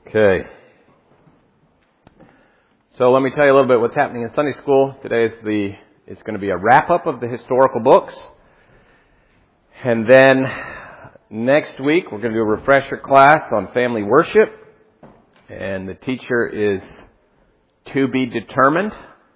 Okay. So let me tell you a little bit what's happening in Sunday school. Today it's going to be a wrap-up of the historical books. And then next week we're going to do a refresher class on family worship. And the teacher is to be determined.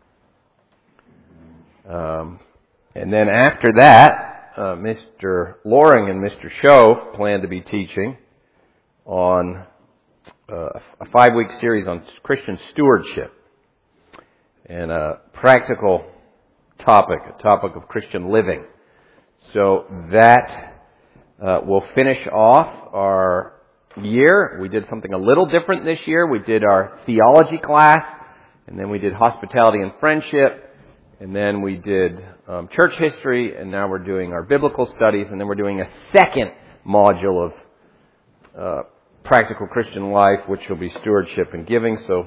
And then after that, Mr. Loring and Mr. Show plan to be teaching on a 5-week series on Christian stewardship and a practical topic, a topic of Christian living. So that will finish off our year. We did something a little different this year. We did our theology class, and then we did hospitality and friendship, and then we did church history, and now we're doing our biblical studies, and then we're doing a second module of practical Christian life, which will be stewardship and giving. So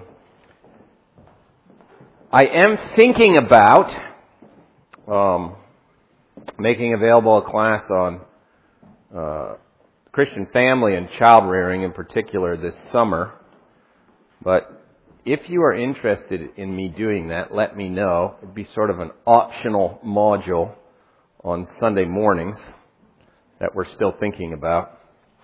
I am thinking about making available a class on Christian family and child rearing in particular this summer. But if you are interested in me doing that, let me know. It'd be sort of an optional module on Sunday mornings that we're still thinking about.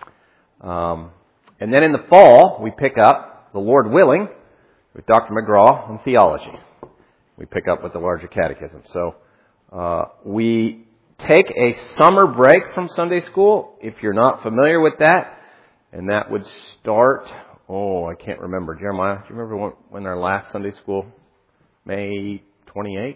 And then in the fall, we pick up, the Lord willing, with Dr. McGraw on theology. We pick up with the larger catechism. So we take a summer break from Sunday school, if you're not familiar with that. And that would start, I can't remember. Jeremiah, do you remember when our last Sunday school? May 28th?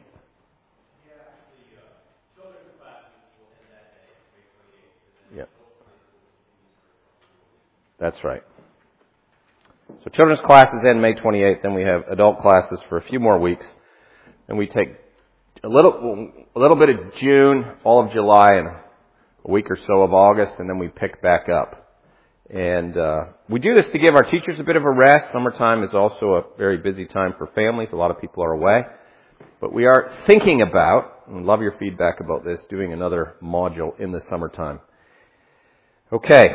That's right. So children's classes end May 28th, then we have adult classes for a few more weeks. And we take a little bit of June, all of July, and a week or so of August, and then we pick back up. And we do this to give our teachers a bit of a rest. Summertime is also a very busy time for families. A lot of people are away. But we are thinking about, and we'd love your feedback about this, doing another module in the summertime. Okay.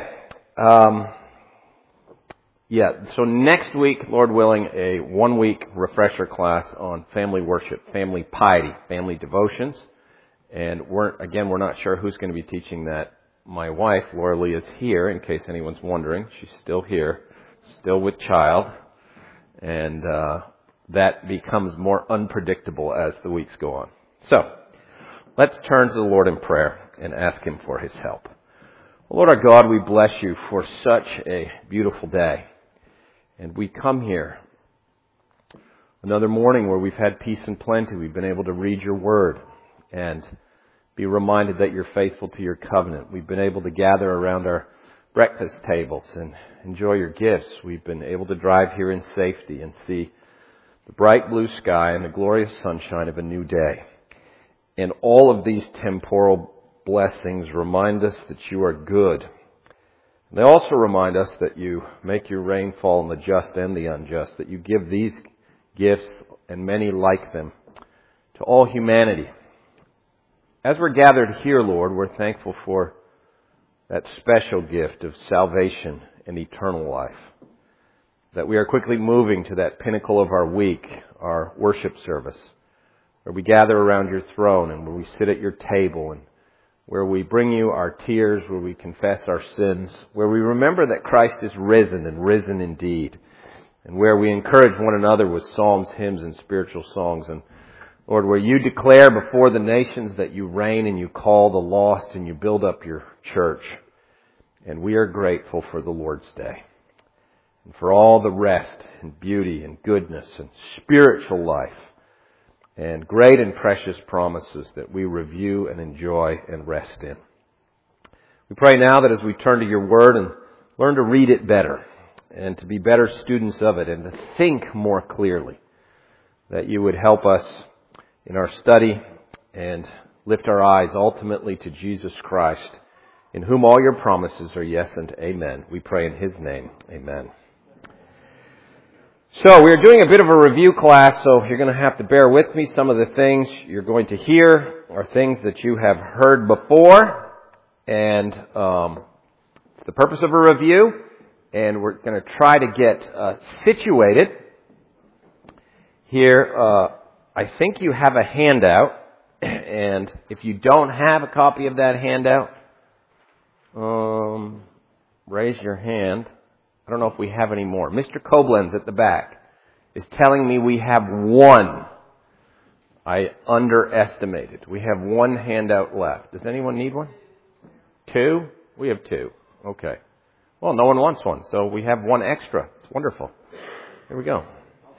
So next week, Lord willing, a 1-week refresher class on family worship, family piety, family devotions. And we're not sure who's going to be teaching that. My wife, Laura Lee, is here, in case anyone's wondering. She's still here, still with child. And that becomes more unpredictable as the weeks go on. So, let's turn to the Lord in prayer and ask Him for His help. Lord our God, we bless You for such a beautiful day. And we come here another morning where we've had peace and plenty. We've been able to read Your Word and be reminded that You're faithful to Your covenant. We've been able to gather around our breakfast tables and enjoy Your gifts. We've been able to drive here in safety and see the bright blue sky and the glorious sunshine of a new day. And all of these temporal blessings remind us that You are good. They also remind us that You make Your rain fall on the just and the unjust, that You give these gifts and many like them to all humanity. As we're gathered here, Lord, we're thankful for that special gift of salvation and eternal life. That we are quickly moving to that pinnacle of our week, our worship service, where we gather around Your throne and where we sit at Your table and where we bring You our tears, where we confess our sins, where we remember that Christ is risen and risen indeed, and where we encourage one another with psalms, hymns, and spiritual songs. And Lord, where You declare before the nations that You reign and You call the lost and You build up Your church. And we are grateful for the Lord's Day and for all the rest and beauty and goodness and spiritual life and great and precious promises that we review and enjoy and rest in. We pray now that as we turn to Your Word and learn to read it better and to be better students of it and to think more clearly, that You would help us in our study and lift our eyes ultimately to Jesus Christ, in whom all Your promises are yes and amen. We pray in His name. Amen. So we're doing a bit of a review class, so you're going to have to bear with me. Some of the things you're going to hear are things that you have heard before, and the purpose of a review and we're going to try to get situated here. I think you have a handout, and if you don't have a copy of that handout, raise your hand. I don't know if we have any more. Mr. Koblenz at the back is telling me we have one. I underestimated. We have one handout left. Does anyone need one? Two? We have two. Okay. Well, no one wants one, so we have one extra. It's wonderful. Here we go.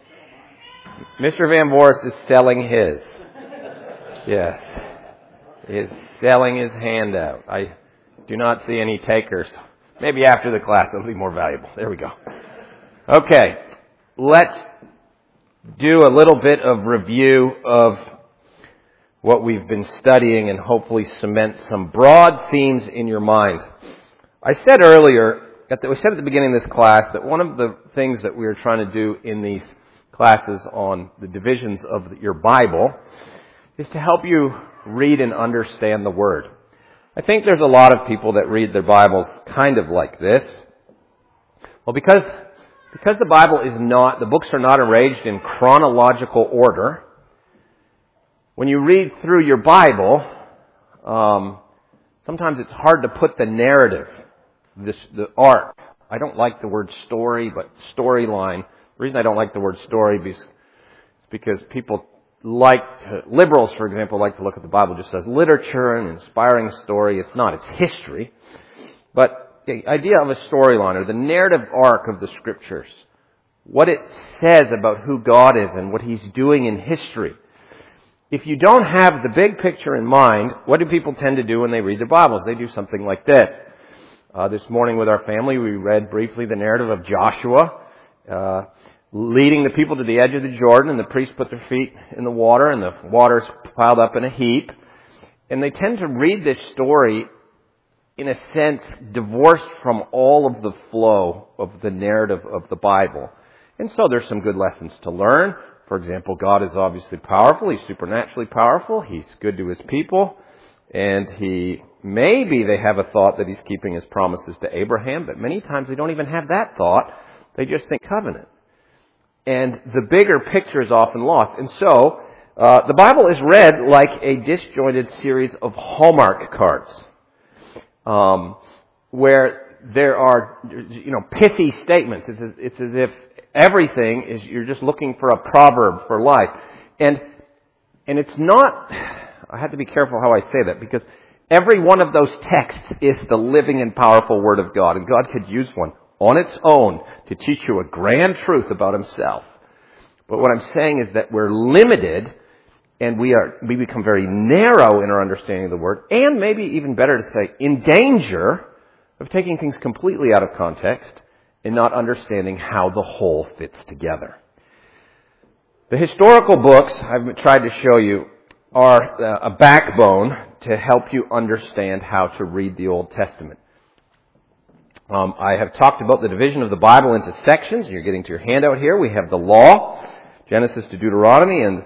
Mr. Van Voorst is selling his. Yes. He is selling his handout. I do not see any takers. Maybe after the class it'll be more valuable. There we go. Okay. Let's do a little bit of review of what we've been studying and hopefully cement some broad themes in your mind. I said earlier, we said at the beginning of this class that one of the things that we are trying to do in these classes on the divisions of your Bible is to help you read and understand the Word. I think there's a lot of people that read their Bibles kind of like this. Well, because the Bible is not, the books are not arranged in chronological order, when you read through your Bible, sometimes it's hard to put the narrative, the arc. I don't like the word story, but storyline. The reason I don't like the word story is because people liberals, for example, like to look at the Bible just as literature and inspiring story. It's not. It's history. But the idea of a storyline, or the narrative arc of the Scriptures, what it says about who God is and what He's doing in history. If you don't have the big picture in mind, what do people tend to do when they read their Bibles? They do something like this. This morning with our family, we read briefly the narrative of Joshua, leading the people to the edge of the Jordan, and the priests put their feet in the water, and the water's piled up in a heap. And they tend to read this story, in a sense, divorced from all of the flow of the narrative of the Bible. And so there's some good lessons to learn. For example, God is obviously powerful. He's supernaturally powerful. He's good to His people. And maybe they have a thought that He's keeping His promises to Abraham, but many times they don't even have that thought. They just think covenant. And the bigger picture is often lost. And so, the Bible is read like a disjointed series of Hallmark cards, where there are, pithy statements. It's as if everything is, you're just looking for a proverb for life. And it's not, I have to be careful how I say that, because every one of those texts is the living and powerful Word of God, and God could use one on its own to teach you a grand truth about Himself. But what I'm saying is that we're limited, and we become very narrow in our understanding of the Word, and maybe even better to say, in danger of taking things completely out of context and not understanding how the whole fits together. The historical books I've tried to show you are a backbone to help you understand how to read the Old Testament. I have talked about the division of the Bible into sections. You're getting to your handout here. We have the law, Genesis to Deuteronomy, and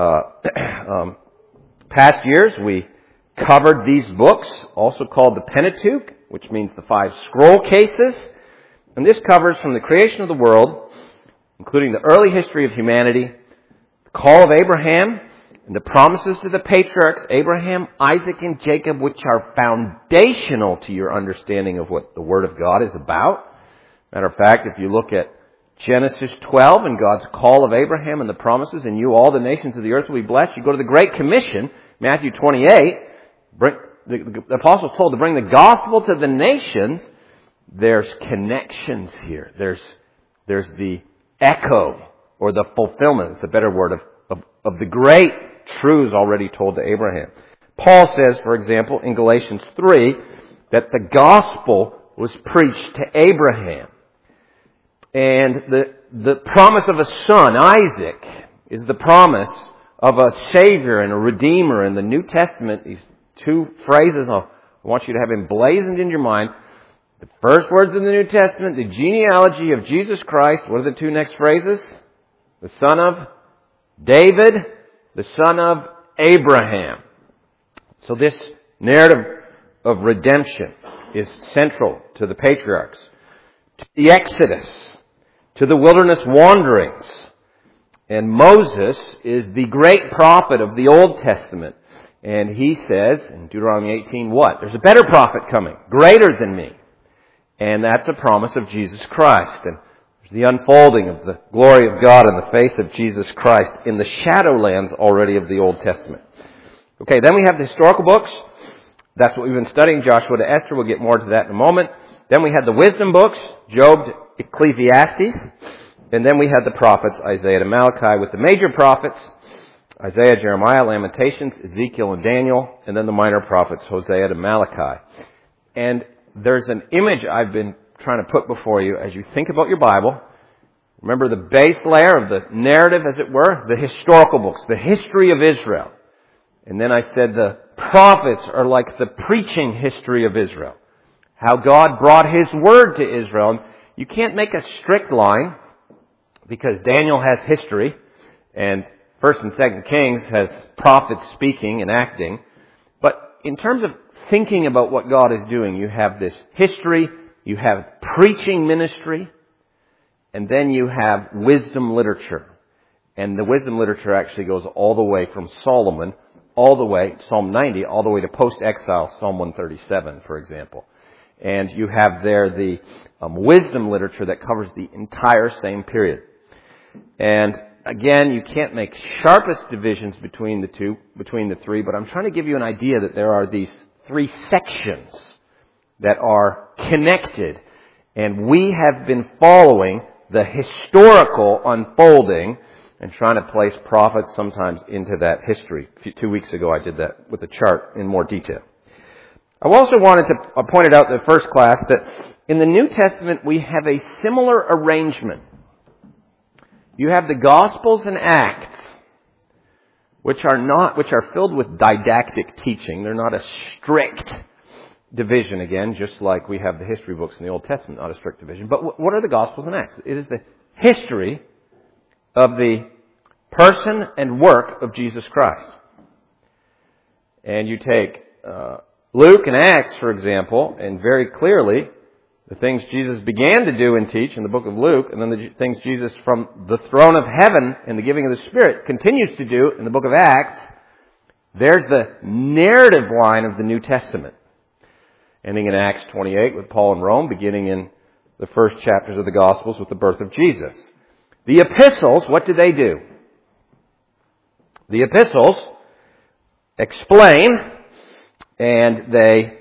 past years we covered these books, also called the Pentateuch, which means the 5 scroll cases. And this covers from the creation of the world, including the early history of humanity, the call of Abraham, and the promises to the patriarchs, Abraham, Isaac, and Jacob, which are foundational to your understanding of what the Word of God is about. Matter of fact, if you look at Genesis 12 and God's call of Abraham and the promises, and you, all the nations of the earth, will be blessed. You go to the Great Commission, Matthew 28, the apostles told to bring the gospel to the nations. There's connections here. There's the echo, or the fulfillment, it's a better word, of the great truths already told to Abraham. Paul says, for example, in Galatians 3, that the gospel was preached to Abraham. And the promise of a son, Isaac, is the promise of a Savior and a Redeemer. In the New Testament, these 2 phrases I want you to have emblazoned in your mind. The first words in the New Testament, the genealogy of Jesus Christ. What are the 2 next phrases? The son of David, the son of Abraham. So this narrative of redemption is central to the patriarchs. to the Exodus, to the wilderness wanderings. And Moses is the great prophet of the Old Testament. And he says in Deuteronomy 18, what? There's a better prophet coming, greater than me. And that's a promise of Jesus Christ. And there's the unfolding of the glory of God in the face of Jesus Christ in the shadowlands already of the Old Testament. Okay, then we have the historical books. That's what we've been studying, Joshua to Esther. We'll get more to that in a moment. Then we had the wisdom books, Job to Ecclesiastes. And then we had the prophets, Isaiah to Malachi, with the major prophets, Isaiah, Jeremiah, Lamentations, Ezekiel, and Daniel. And then the minor prophets, Hosea to Malachi. And there's an image I've been trying to put before you as you think about your Bible. Remember the base layer of the narrative, as it were, the historical books, the history of Israel. And then I said the prophets are like the preaching history of Israel. How God brought His word to Israel. You can't make a strict line because Daniel has history and 1st and 2nd Kings has prophets speaking and acting. But in terms of thinking about what God is doing, you have this history, you have preaching ministry, and then you have wisdom literature. And the wisdom literature actually goes all the way from Solomon, all the way, Psalm 90, all the way to post-exile, Psalm 137, for example. And you have there the wisdom literature that covers the entire same period. And again, you can't make sharpest divisions between the three, but I'm trying to give you an idea that there are these three sections that are connected. And we have been following the historical unfolding and trying to place prophets sometimes into that history. 2 weeks ago I did that with a chart in more detail. I also wanted to point it out in the first class that in the New Testament we have a similar arrangement. You have the Gospels and Acts, which are filled with didactic teaching. They're not a strict division, again, just like we have the history books in the Old Testament, not a strict division. But what are the Gospels and Acts? It is the history of the person and work of Jesus Christ. And you take Luke and Acts, for example, and very clearly the things Jesus began to do and teach in the book of Luke, and then the things Jesus from the throne of heaven and the giving of the Spirit continues to do in the book of Acts. There's the narrative line of the New Testament, ending in Acts 28 with Paul in Rome, beginning in the first chapters of the Gospels with the birth of Jesus. The epistles, what do? The epistles explain, and they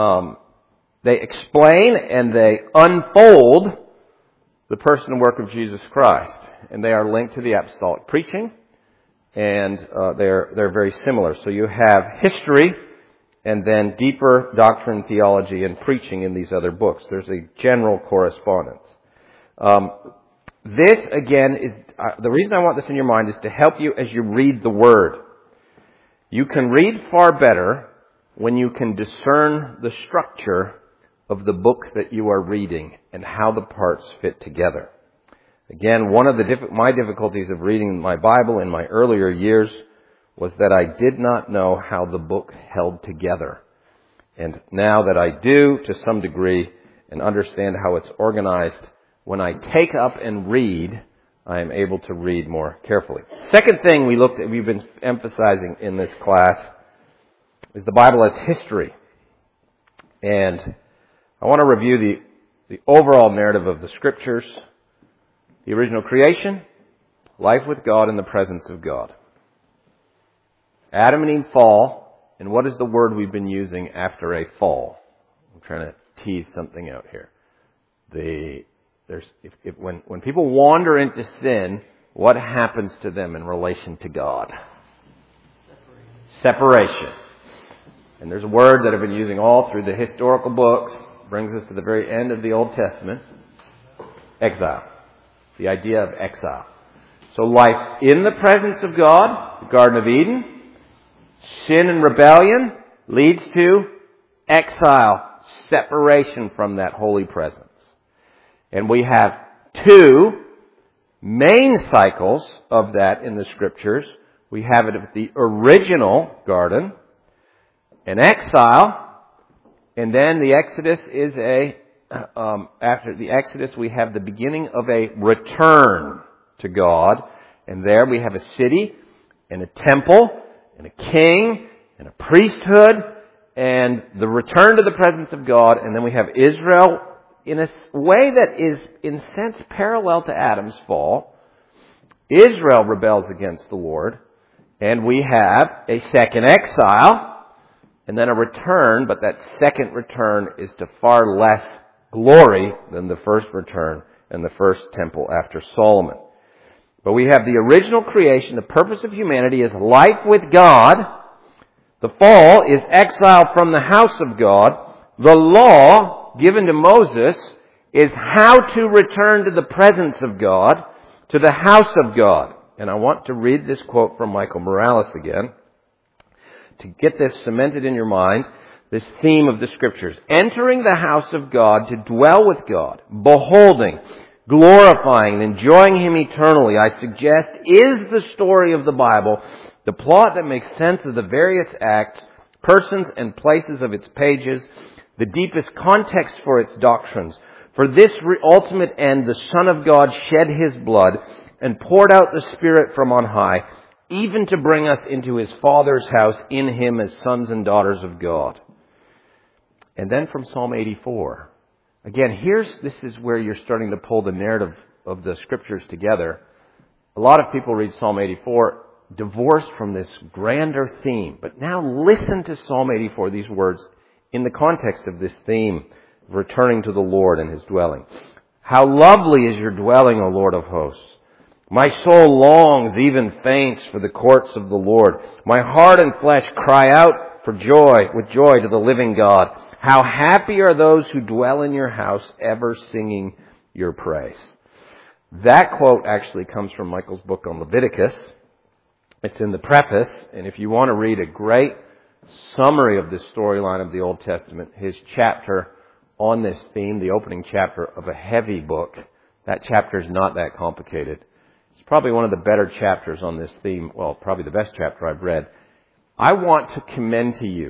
explain and they unfold the person and work of Jesus Christ. And they are linked to the apostolic preaching, and they're very similar. So you have history and then deeper doctrine, theology, and preaching in these other books. There's a general correspondence. This, again, is the reason I want this in your mind is to help you as you read the Word. You can read far better when you can discern the structure of the book that you are reading and how the parts fit together. Again, one of my difficulties of reading my Bible in my earlier years was that I did not know how the book held together. And now that I do, to some degree, and understand how it's organized, when I take up and read, I am able to read more carefully. Second thing we've been emphasizing in this class is the Bible as history. And I want to review the overall narrative of the Scriptures, the original creation, life with God, and the presence of God. Adam and Eve fall, and what is the word we've been using after a fall? I'm trying to tease something out here. When people wander into sin, what happens to them in relation to God? Separation. And there's a word that I've been using all through the historical books, brings us to the very end of the Old Testament, exile. The idea of exile. So life in the presence of God, the Garden of Eden, sin and rebellion leads to exile, separation from that holy presence. And we have two main cycles of that in the Scriptures. We have it at the original garden, an exile, and then the Exodus is a after the Exodus, we have the beginning of a return to God. And there we have a city and a temple and a king and a priesthood and the return to the presence of God. And then we have Israel in a way that is, in a sense, parallel to Adam's fall. Israel rebels against the Lord. And we have a second exile and then a return, but that second return is to far less glory than the first return and the first temple after Solomon. But we have the original creation. The purpose of humanity is life with God. The fall is exile from the house of God. The law given to Moses is how to return to the presence of God, to the house of God. And I want to read this quote from Michael Morales again to get this cemented in your mind, this theme of the Scriptures. Entering the house of God to dwell with God, beholding, glorifying, and enjoying Him eternally, I suggest, is the story of the Bible, the plot that makes sense of the various acts, persons, and places of its pages, the deepest context for its doctrines. For this ultimate end, the Son of God shed His blood and poured out the Spirit from on high, even to bring us into His Father's house in Him as sons and daughters of God. And then from Psalm 84. Again, this is where you're starting to pull the narrative of the Scriptures together. A lot of people read Psalm 84 divorced from this grander theme. But now listen to Psalm 84, these words, in the context of this theme, returning to the Lord and His dwelling. How lovely is your dwelling, O Lord of hosts! My soul longs, even faints, for the courts of the Lord. My heart and flesh cry out with joy to the living God. How happy are those who dwell in your house, ever singing your praise. That quote actually comes from Michael's book on Leviticus. It's in the preface, and if you want to read a great summary of the storyline of the Old Testament, his chapter on this theme, the opening chapter of a heavy book, that chapter is not that complicated. It's probably one of the better chapters on this theme, well, probably the best chapter I've read. I want to commend to you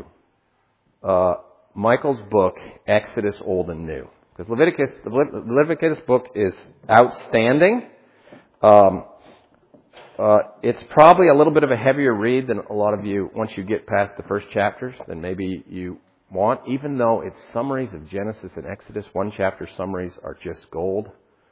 Michael's book, Exodus Old and New. Because the Leviticus book is outstanding. It's probably a little bit of a heavier read than a lot of you, once you get past the first chapters, than maybe you want, even though its summaries of Genesis and Exodus, one chapter summaries, are just gold.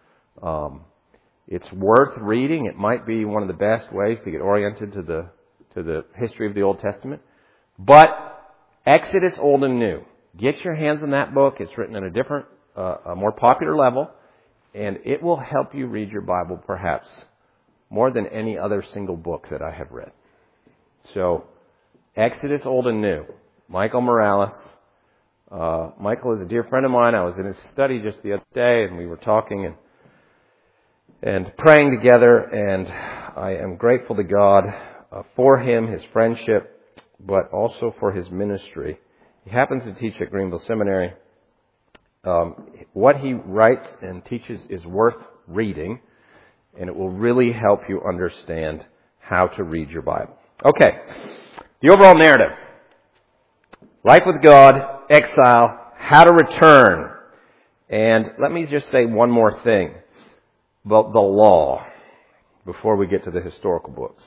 It's worth reading. It might be one of the best ways to get oriented to the history of the Old Testament. But Exodus Old and New. Get your hands on that book. It's written at a different, a more popular level, and it will help you read your Bible perhaps more than any other single book that I have read. So, Exodus Old and New. Michael Morales. Michael is a dear friend of mine. I was in his study just the other day, and we were talking and praying together, and I am grateful to God for him, his friendship, but also for his ministry. He happens to teach at Greenville Seminary. What he writes and teaches is worth reading, and it will really help you understand how to read your Bible. Okay, the overall narrative. Life with God, exile, how to return. And let me just say one more thing about the law before we get to the historical books.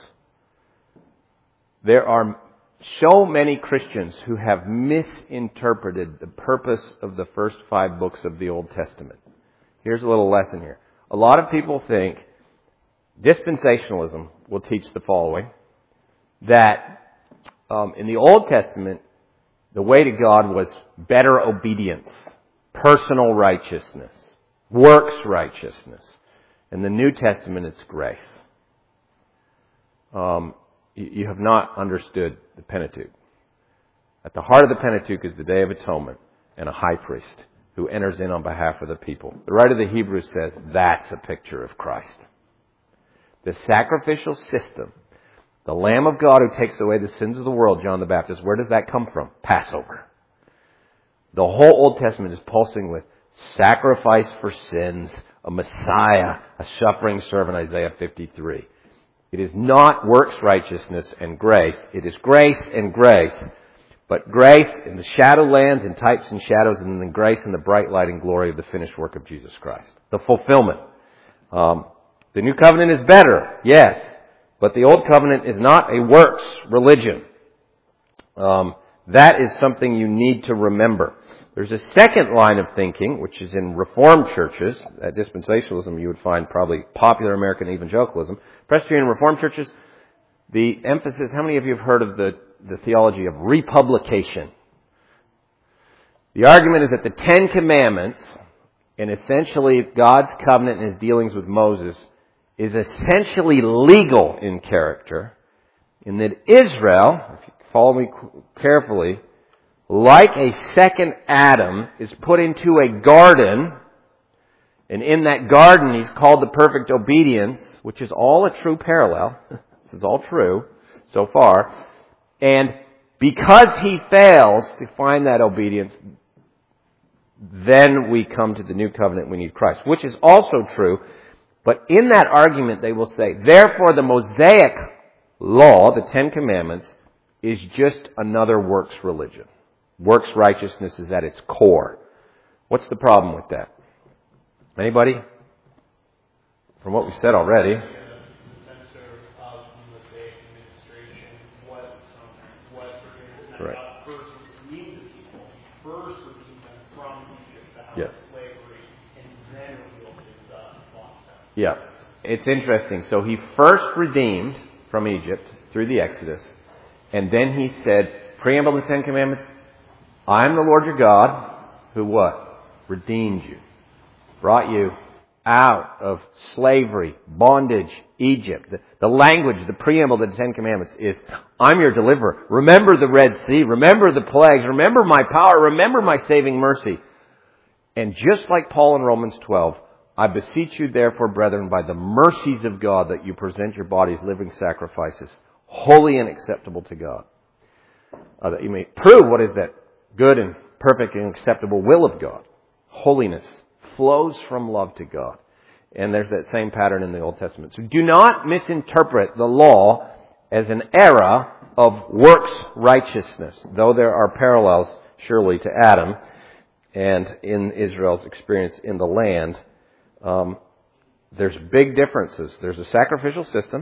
There are so many Christians who have misinterpreted the purpose of the first 5 books of the Old Testament. Here's a little lesson here. A lot of people think dispensationalism will teach the following, that in the Old Testament, the way to God was better obedience, personal righteousness, works righteousness. In the New Testament, it's grace. You have not understood the Pentateuch. At the heart of the Pentateuch is the Day of Atonement and a high priest who enters in on behalf of the people. The writer of the Hebrews says that's a picture of Christ. The sacrificial system, the Lamb of God who takes away the sins of the world, John the Baptist, where does that come from? Passover. The whole Old Testament is pulsing with sacrifice for sins, a Messiah, a suffering servant, Isaiah 53. It is not works righteousness and grace. It is grace and grace. But grace in the shadowlands and types and shadows, and then grace in the bright light and glory of the finished work of Jesus Christ. The fulfillment. The new covenant is better, yes, but the old covenant is not a works religion. That is something you need to remember. There's a second line of thinking, which is in Reformed churches. At dispensationalism, you would find probably popular American evangelicalism. Presbyterian Reformed churches, the emphasis, how many of you have heard of the theology of republication? The argument is that the Ten Commandments, and essentially God's covenant and His dealings with Moses, is essentially legal in character, in that Israel, if you follow me carefully, like a second Adam, is put into a garden, and in that garden He's called the perfect obedience, which is all a true parallel. This is all true so far. And because he fails to find that obedience, then we come to the new covenant, we need Christ, which is also true. But in that argument they will say, therefore the Mosaic law, the Ten Commandments, is just another works religion. Works righteousness is at its core. What's the problem with that? Anybody? From what we said already. The center of the Mosaic administration was forgiveness. Right. God first redeemed the people. First redeemed them from Egypt, the house Yes. of slavery, and then revealed His law to them. Yeah. It's interesting. So He first redeemed from Egypt through the Exodus, and then He said, preamble of the Ten Commandments, I am the Lord your God, who what? Redeemed you. Brought you out of slavery, bondage, Egypt. The language, the preamble of the Ten Commandments is, I'm your deliverer. Remember the Red Sea. Remember the plagues. Remember my power. Remember my saving mercy. And just like Paul in Romans 12, I beseech you therefore, brethren, by the mercies of God, that you present your bodies living sacrifices, holy and acceptable to God. That you may prove what is that good and perfect and acceptable will of God. Holiness flows from love to God. And there's that same pattern in the Old Testament. So do not misinterpret the law as an era of works righteousness, though there are parallels surely to Adam and in Israel's experience in the land. There's big differences. There's a sacrificial system,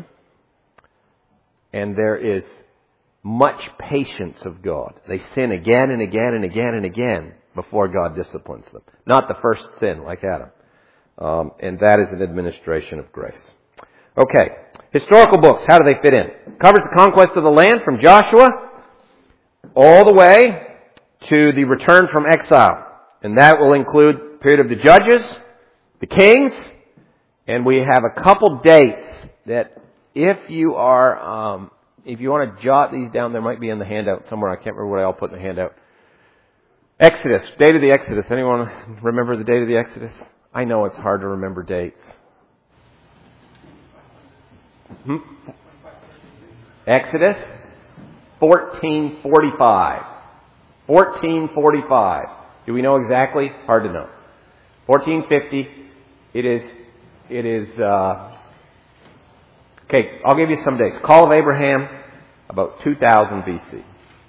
and there is much patience of God. They sin again and again and again and again before God disciplines them. Not the first sin like Adam. And that is an administration of grace. Okay. Historical books. How do they fit in? Covers the conquest of the land from Joshua all the way to the return from exile. And that will include the period of the judges, the kings, and we have a couple dates that if you want to jot these down, there might be in the handout somewhere. I can't remember what I all put in the handout. Exodus, date of the Exodus. Anyone remember the date of the Exodus? I know it's hard to remember dates. Exodus 1445. 1445. Do we know exactly? Hard to know. 1450. It is. Okay, I'll give you some dates. Call of Abraham, about 2000 BC.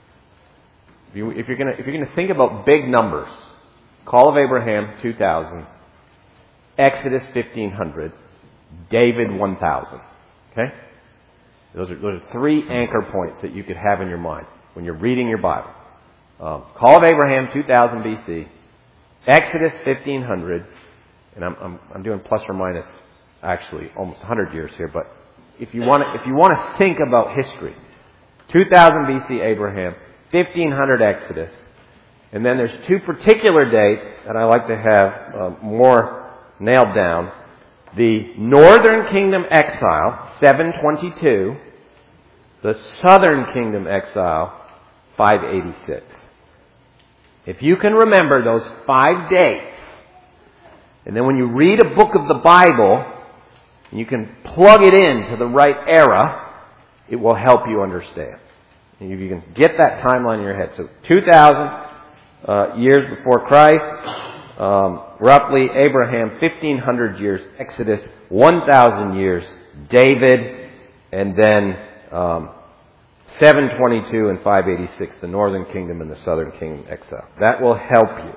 If you're gonna think about big numbers, Call of Abraham 2000, Exodus 1500, David 1000. Okay, those are three anchor points that you could have in your mind when you're reading your Bible. Call of Abraham 2000 BC, Exodus 1500, and I'm doing plus or minus actually almost 100 years here, but if you want to think about history, 2000 BC Abraham, 1500 Exodus, and then there's two particular dates that I like to have more nailed down. The Northern Kingdom exile, 722. The Southern Kingdom exile, 586. If you can remember those 5 dates, and then when you read a book of the Bible, you can plug it into the right era, it will help you understand. And if you can get that timeline in your head. So 2,000 years before Christ, roughly Abraham 1,500 years, Exodus 1,000 years, David, and then 722 and 586, the northern kingdom and the southern kingdom exile. That will help you.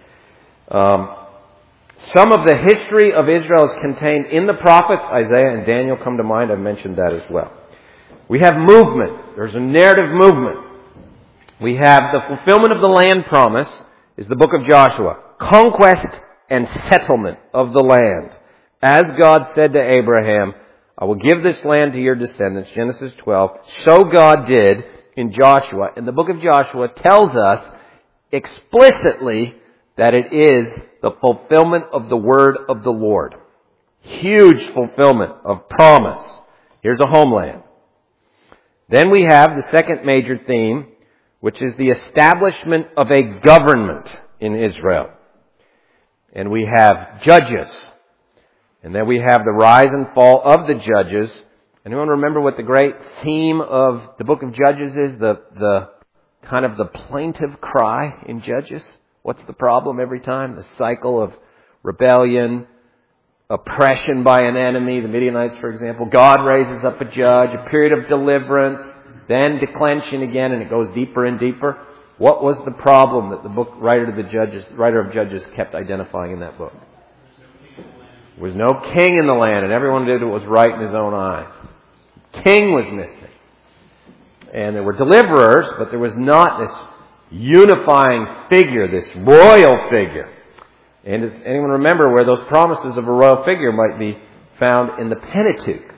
Some of the history of Israel is contained in the prophets. Isaiah and Daniel come to mind. I've mentioned that as well. We have movement. There's a narrative movement. We have the fulfillment of the land promise is the book of Joshua. Conquest and settlement of the land. As God said to Abraham, I will give this land to your descendants, Genesis 12. So God did in Joshua. And the book of Joshua tells us explicitly that it is the fulfillment of the word of the Lord. Huge fulfillment of promise. Here's a homeland. Then we have the second major theme, which is the establishment of a government in Israel. And we have judges. And then we have the rise and fall of the judges. Anyone remember what the great theme of the book of Judges is? The kind of the plaintive cry in Judges. What's the problem every time? The cycle of rebellion, oppression by an enemy, the Midianites, for example. God raises up a judge, a period of deliverance, then declension again, and it goes deeper and deeper. What was the problem that the writer of Judges kept identifying in that book? There was no king in the land, and everyone did what was right in his own eyes. King was missing. And there were deliverers, but there was not this unifying figure, this royal figure. And does anyone remember where those promises of a royal figure might be found in the Pentateuch?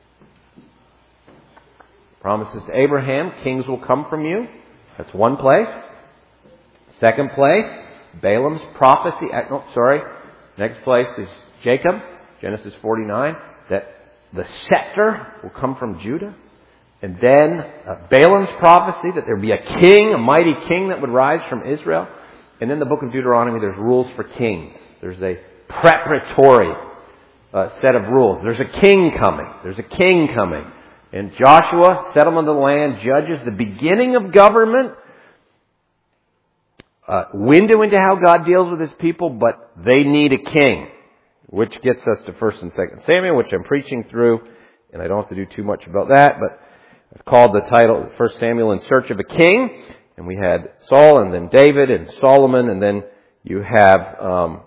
Promises to Abraham, kings will come from you. That's one place. Second place, Balaam's prophecy. Next place is Jacob, Genesis 49, that the scepter will come from Judah. And then Balaam's prophecy that there would be a king, a mighty king that would rise from Israel. And in the book of Deuteronomy, there's rules for kings. There's a preparatory set of rules. There's a king coming. There's a king coming. And Joshua, settlement of the land, Judges, the beginning of government, window into how God deals with His people, but they need a king. Which gets us to 1 and 2 Samuel, which I'm preaching through, and I don't have to do too much about that, but I've called the title 1 Samuel in Search of a King, and we had Saul, and then David, and Solomon, and then you have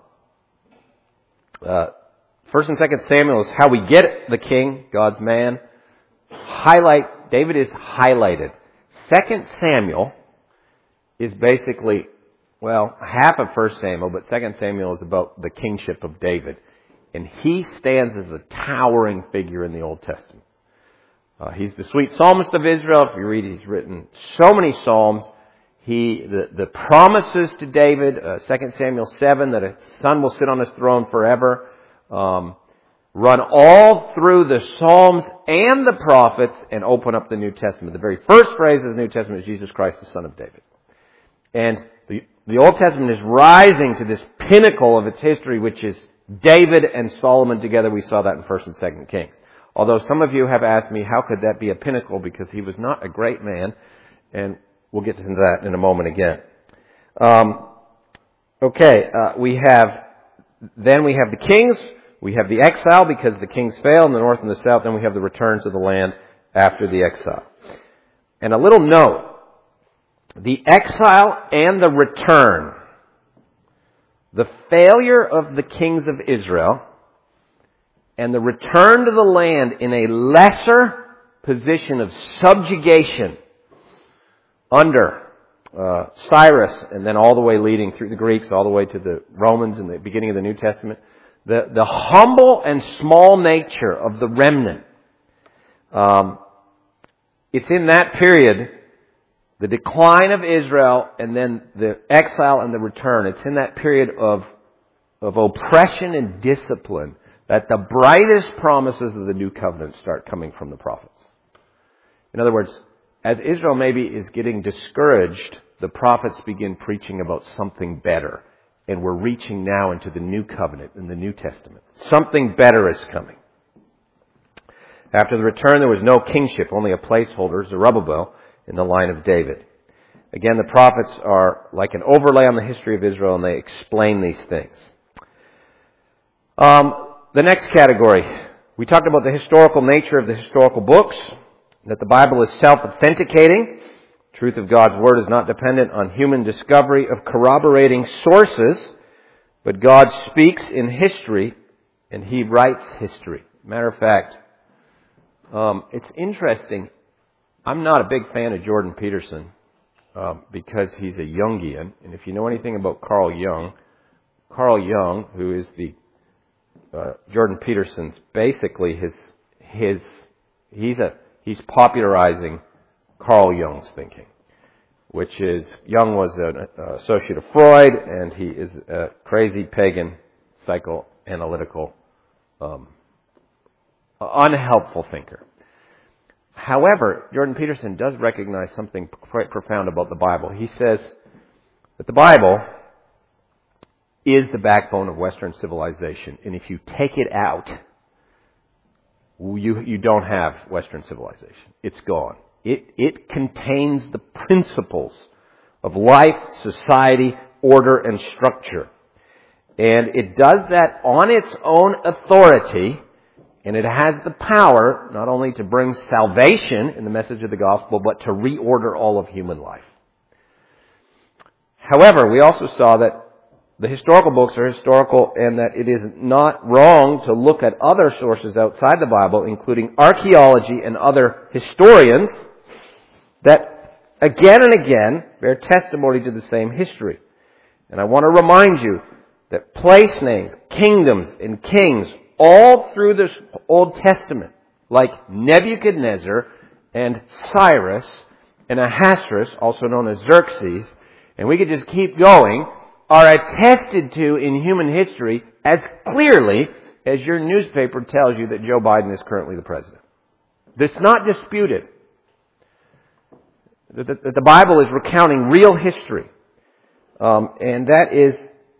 1 and 2 Samuel is how we get the king, God's man. David is highlighted. 2 Samuel is basically, half of 1 Samuel, but 2 Samuel is about the kingship of David. And he stands as a towering figure in the Old Testament. He's the sweet psalmist of Israel. If you read, he's written so many psalms. The promises to David, 2 Samuel 7, that a son will sit on his throne forever, run all through the Psalms and the prophets and open up the New Testament. The very first phrase of the New Testament is Jesus Christ, the Son of David. And the Old Testament is rising to this pinnacle of its history, which is David and Solomon together. We saw that in 1 and 2 Kings. Although some of you have asked me, how could that be a pinnacle? Because he was not a great man. And we'll get to that in a moment again. We have the kings. We have the exile because the kings fail in the north and the south. Then we have the return to the land after the exile. And a little note. The exile and the return. The failure of the kings of Israel and the return to the land in a lesser position of subjugation under Cyrus, and then all the way leading through the Greeks, all the way to the Romans in the beginning of the New Testament. The humble and small nature of the remnant. It's in that period, the decline of Israel and then the exile and the return. It's in that period of oppression and discipline that the brightest promises of the new covenant start coming from the prophets. In other words, as Israel maybe is getting discouraged, the prophets begin preaching about something better. And we're reaching now into the new covenant in the New Testament. Something better is coming. After the return, there was no kingship, only a placeholder, Zerubbabel, in the line of David. Again, the prophets are like an overlay on the history of Israel, and they explain these things. The next category. We talked about the historical nature of the historical books. that the Bible is self-authenticating. Truth of God's Word is not dependent on human discovery of corroborating sources, but God speaks in history and He writes history. Matter of fact, it's interesting. I'm not a big fan of Jordan Peterson because he's a Jungian. And if you know anything about Carl Jung, who is the Jordan Peterson's basically he's popularizing Carl Jung's thinking, which is Jung was an associate of Freud, and he is a crazy pagan psychoanalytical unhelpful thinker. However, Jordan Peterson does recognize something quite profound about the Bible. He says that the Bible is the backbone of Western civilization, and if you take it out, you don't have Western civilization. It's gone. It contains the principles of life, society, order, and structure. And it does that on its own authority, and it has the power not only to bring salvation in the message of the gospel, but to reorder all of human life. However, we also saw that the historical books are historical and that it is not wrong to look at other sources outside the Bible, including archaeology and other historians, that again and again bear testimony to the same history. And I want to remind you that place names, kingdoms, and kings all through this Old Testament, like Nebuchadnezzar and Cyrus and Ahasuerus, also known as Xerxes, and we could just keep going, are attested to in human history as clearly as your newspaper tells you that Joe Biden is currently the president. It's not disputed. The Bible is recounting real history. And that is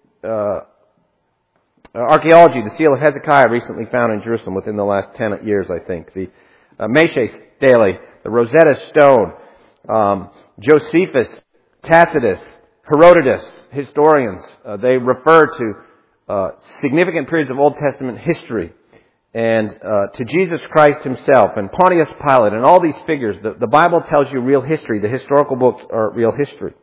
archaeology. The seal of Hezekiah recently found in Jerusalem within the last 10 years, I think. The Meshe Stele, the Rosetta Stone, Josephus, Tacitus, Herodotus, historians, they refer to significant periods of Old Testament history and to Jesus Christ Himself and Pontius Pilate and all these figures. The Bible tells you real history. The historical books are real history.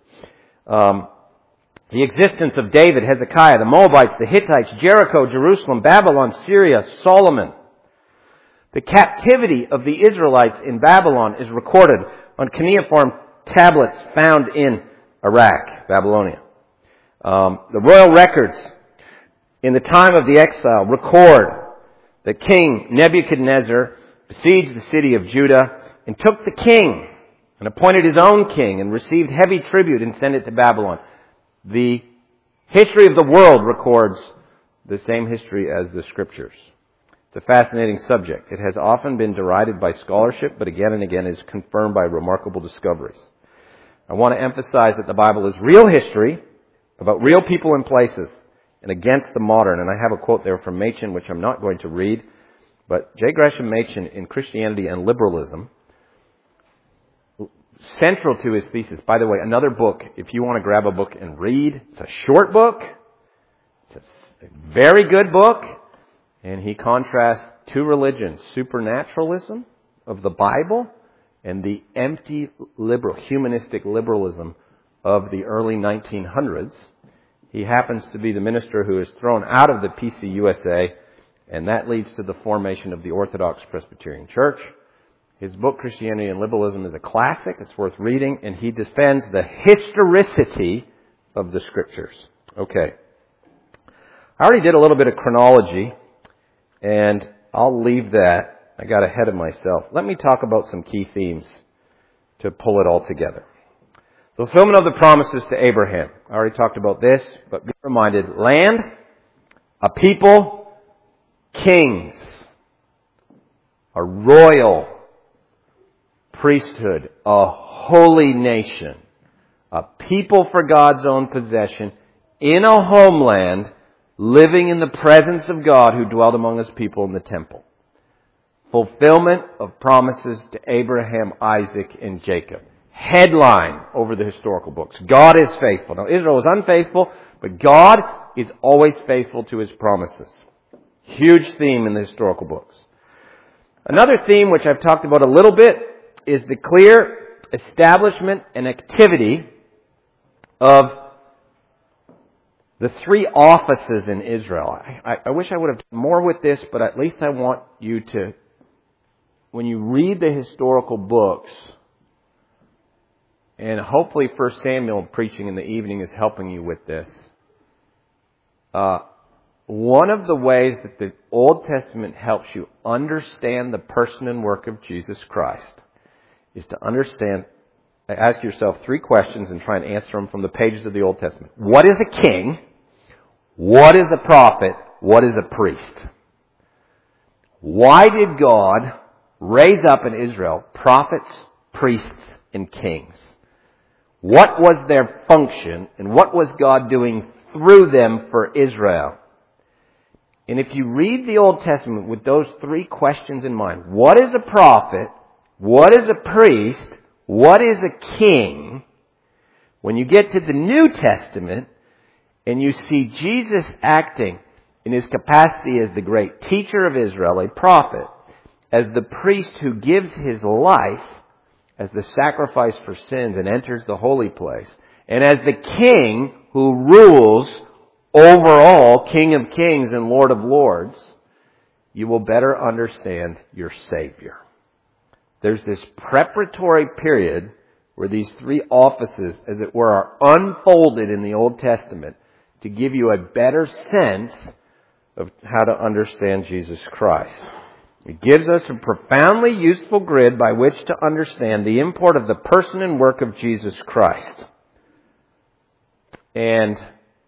The existence of David, Hezekiah, the Moabites, the Hittites, Jericho, Jerusalem, Babylon, Syria, Solomon. The captivity of the Israelites in Babylon is recorded on cuneiform tablets found in Iraq, Babylonia. The royal records in the time of the exile record that King Nebuchadnezzar besieged the city of Judah and took the king and appointed his own king and received heavy tribute and sent it to Babylon. The history of the world records the same history as the Scriptures. It's a fascinating subject. It has often been derided by scholarship, but again and again is confirmed by remarkable discoveries. I want to emphasize that the Bible is real history about real people and places and against the modern. And I have a quote there from Machen, which I'm not going to read, but J. Gresham Machen in Christianity and Liberalism, central to his thesis. By the way, another book, if you want to grab a book and read, it's a short book. It's a very good book. And he contrasts two religions, supernaturalism of the Bible and the empty humanistic liberalism of the early 1900s. He happens to be the minister who is thrown out of the PCUSA, and that leads to the formation of the Orthodox Presbyterian Church. His book, Christianity and Liberalism, is a classic. It's worth reading, and he defends the historicity of the Scriptures. Okay. I already did a little bit of chronology, and I'll leave that. I got ahead of myself. Let me talk about some key themes to pull it all together. The fulfillment of the promises to Abraham. I already talked about this, but be reminded, land, a people, kings, a royal priesthood, a holy nation, a people for God's own possession, in a homeland, living in the presence of God who dwelled among His people in the temple. Fulfillment of promises to Abraham, Isaac, and Jacob. Headline over the historical books. God is faithful. Now, Israel was unfaithful, but God is always faithful to His promises. Huge theme in the historical books. Another theme which I've talked about a little bit is the clear establishment and activity of the three offices in Israel. I wish I would have done more with this, but at least I want you to, when you read the historical books, and hopefully 1 Samuel preaching in the evening is helping you with this. One of the ways that the Old Testament helps you understand the person and work of Jesus Christ is to understand, ask yourself three questions and try and answer them from the pages of the Old Testament. What is a king? What is a prophet? What is a priest? Why did God raise up in Israel prophets, priests, and kings? What was their function, and what was God doing through them for Israel? And if you read the Old Testament with those three questions in mind, what is a prophet? What is a priest? What is a king? When you get to the New Testament and you see Jesus acting in his capacity as the great teacher of Israel, a prophet, as the priest who gives his life as the sacrifice for sins and enters the holy place, and as the king who rules over all, King of kings and Lord of lords, you will better understand your Savior. There's this preparatory period where these three offices, as it were, are unfolded in the Old Testament to give you a better sense of how to understand Jesus Christ. It gives us a profoundly useful grid by which to understand the import of the person and work of Jesus Christ. And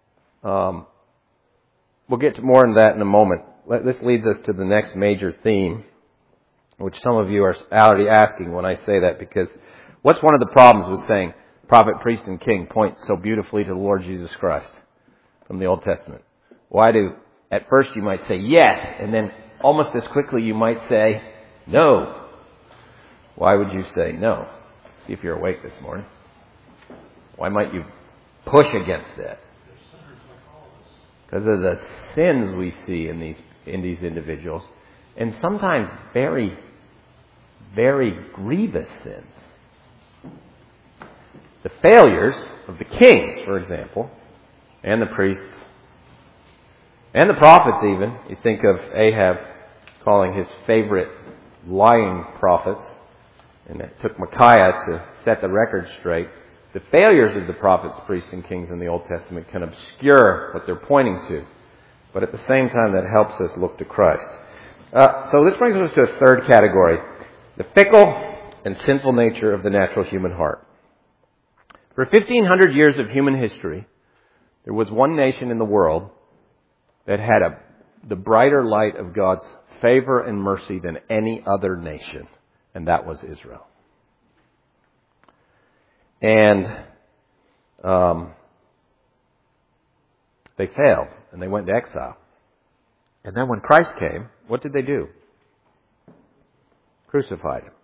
we'll get to more on that in a moment. This leads us to the next major theme, which some of you are already asking when I say that, because what's one of the problems with saying prophet, priest, and king point so beautifully to the Lord Jesus Christ from the Old Testament? Why do, at first you might say yes, and then almost as quickly you might say no. Why would you say no? See if you're awake this morning. Why might you push against that? Because of the sins we see in these individuals, and sometimes very, very grievous sins. The failures of the kings, for example, and the priests, and the prophets even. You think of Ahab calling his favorite lying prophets, and it took Micaiah to set the record straight. The failures of the prophets, priests, and kings in the Old Testament can obscure what they're pointing to. But at the same time, that helps us look to Christ. So this brings us to a third category: the fickle and sinful nature of the natural human heart. For 1,500 years of human history, there was one nation in the world that had the brighter light of God's favor and mercy than any other nation, and that was Israel. And they failed, and they went to exile. And then when Christ came, what did they do? Crucified him.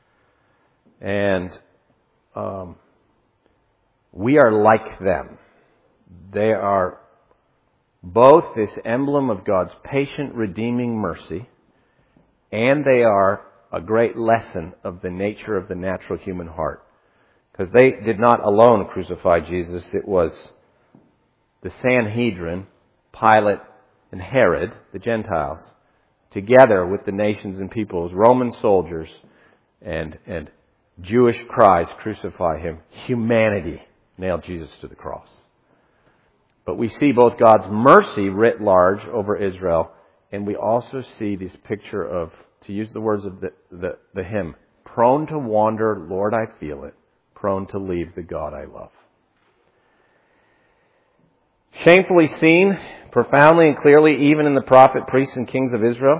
And we are like them. They are both this emblem of God's patient, redeeming mercy, and they are a great lesson of the nature of the natural human heart. Because they did not alone crucify Jesus. It was the Sanhedrin, Pilate, and Herod, the Gentiles, together with the nations and peoples, Roman soldiers, and Jewish cries, crucify him. Humanity nailed Jesus to the cross. But we see both God's mercy writ large over Israel, and we also see this picture of, to use the words of the hymn, prone to wander, Lord, I feel it, prone to leave the God I love. Shamefully seen, profoundly and clearly, even in the prophet, priests, and kings of Israel.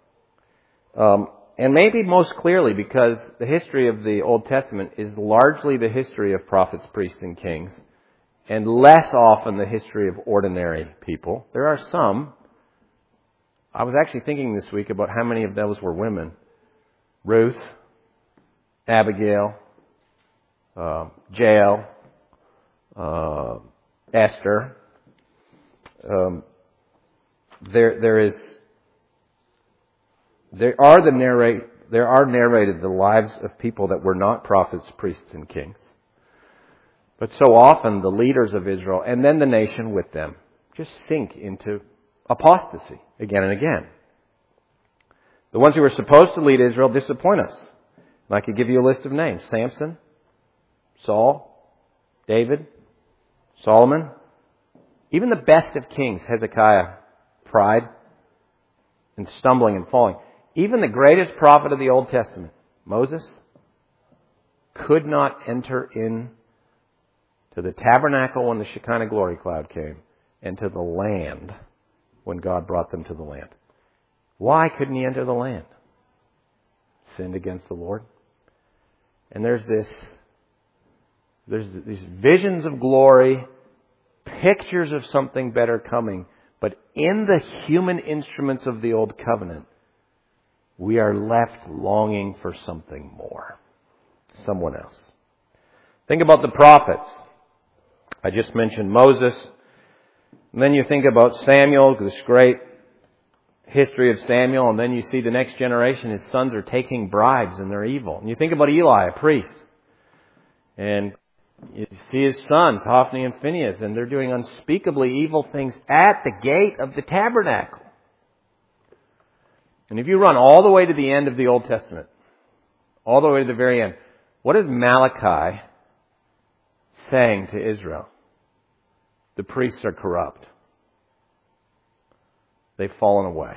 And maybe most clearly because the history of the Old Testament is largely the history of prophets, priests, and kings, and less often the history of ordinary people. There are some. I was actually thinking this week about how many of those were women. Ruth, Abigail, Jael, Esther. There are the there are narrated the lives of people that were not prophets, priests, and kings. But so often the leaders of Israel, and then the nation with them, just sink into apostasy again and again. The ones who were supposed to lead Israel disappoint us. And I could give you a list of names. Samson, Saul, David, Solomon. Even the best of kings, Hezekiah, pride and stumbling and falling. Even the greatest prophet of the Old Testament, Moses, could not enter in to the tabernacle when the Shekinah glory cloud came, and to the land when God brought them to the land. Why couldn't he enter the land? Sinned against the Lord. And there's these visions of glory, pictures of something better coming, but in the human instruments of the Old Covenant, we are left longing for something more. Someone else. Think about the prophets. I just mentioned Moses. And then you think about Samuel, this great history of Samuel, and then you see the next generation, his sons are taking bribes and they're evil. And you think about Eli, a priest. And you see his sons, Hophni and Phinehas, and they're doing unspeakably evil things at the gate of the tabernacle. And if you run all the way to the end of the Old Testament, all the way to the very end, what is Malachi saying to Israel? The priests are corrupt. They've fallen away.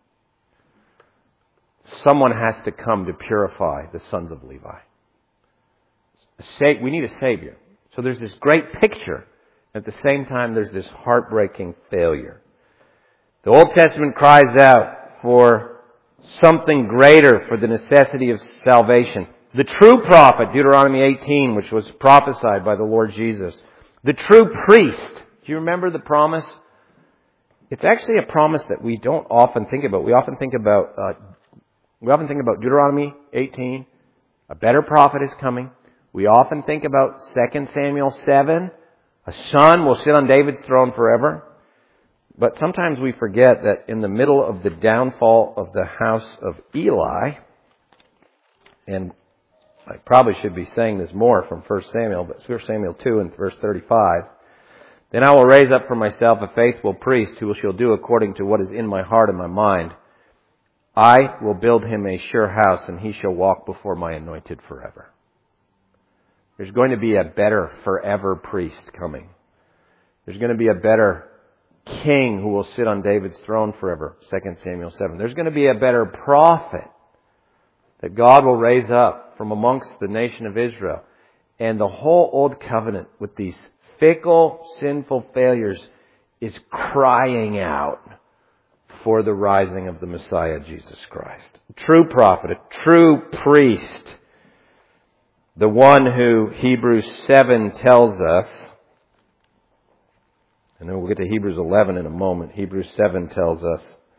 Someone has to come to purify the sons of Levi. We need a Savior. So there's this great picture. At the same time, there's this heartbreaking failure. The Old Testament cries out for something greater, for the necessity of salvation. The true prophet, Deuteronomy 18, which was prophesied by the Lord Jesus. The true priest. Do you remember the promise? It's actually a promise that we don't often think about. We often think about Deuteronomy 18. A better prophet is coming. We often think about 2 Samuel 7. A son will sit on David's throne forever. But sometimes we forget that in the middle of the downfall of the house of Eli, and I probably should be saying this more from 1 Samuel, but 1 Samuel 2 and verse 35, then I will raise up for myself a faithful priest who shall do according to what is in my heart and my mind. I will build him a sure house, and he shall walk before my anointed forever. There's going to be a better forever priest coming. There's going to be a better king who will sit on David's throne forever, 2 Samuel 7. There's going to be a better prophet that God will raise up from amongst the nation of Israel. And the whole Old Covenant with these fickle, sinful failures is crying out for the rising of the Messiah, Jesus Christ. A true prophet, a true priest. The one who Hebrews 7 tells us, and then we'll get to Hebrews 11 in a moment. Hebrews 7 tells us,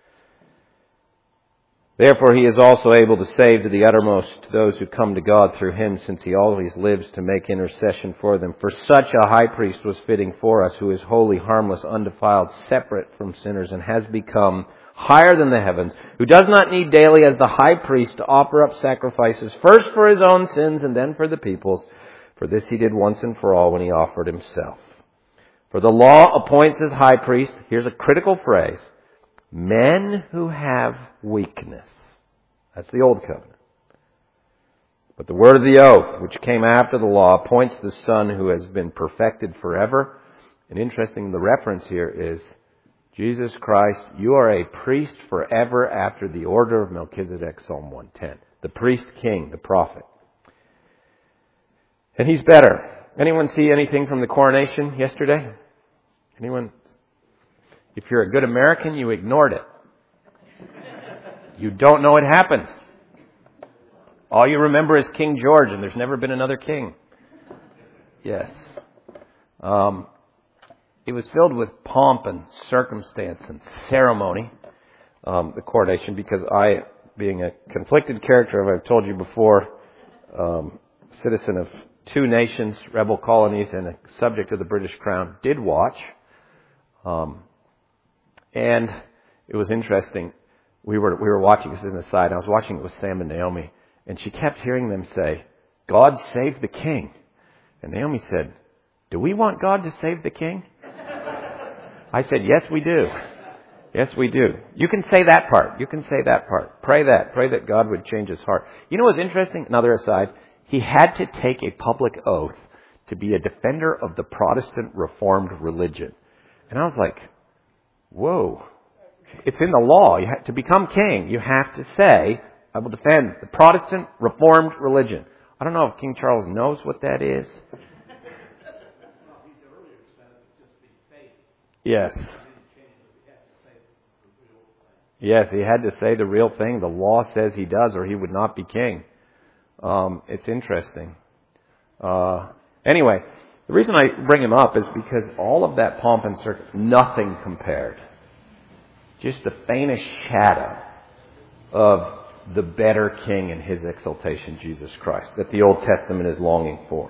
therefore he is also able to save to the uttermost those who come to God through him, since he always lives to make intercession for them. For such a high priest was fitting for us, who is holy, harmless, undefiled, separate from sinners, and has become higher than the heavens, who does not need daily as the high priest to offer up sacrifices, first for his own sins and then for the people's. For this he did once and for all when he offered himself. For the law appoints as high priest, here's a critical phrase, men who have weakness. That's the Old Covenant. But the word of the oath, which came after the law, appoints the Son who has been perfected forever. And interesting, the reference here is Jesus Christ, you are a priest forever after the order of Melchizedek, Psalm 110. The priest king, the prophet. And he's better. Anyone see anything from the coronation yesterday? Anyone? If you're a good American, you ignored it. You don't know it happened. All you remember is King George, and there's never been another king. Yes. It was filled with pomp and circumstance and ceremony, the coronation, because I, being a conflicted character, as I've told you before, citizen of two nations, rebel colonies, and a subject of the British Crown, did watch. And it was interesting. we were watching, this is an aside, I was watching it with Sam and Naomi, and she kept hearing them say, God save the king. And Naomi said, do we want God to save the king? I said, yes, we do. Yes, we do. You can say that part. You can say that part. Pray that. Pray that God would change his heart. You know what's interesting? Another aside. He had to take a public oath to be a defender of the Protestant Reformed religion. And I was like, whoa. It's in the law. To become king, you have to say, I will defend the Protestant Reformed religion. I don't know if King Charles knows what that is. Yes. Yes, he had to say the real thing. The law says he does, or he would not be king. It's interesting. Anyway, the reason I bring him up is because all of that pomp and circumstance, nothing compared. Just the faintest shadow of the better king and his exaltation, Jesus Christ, that the Old Testament is longing for.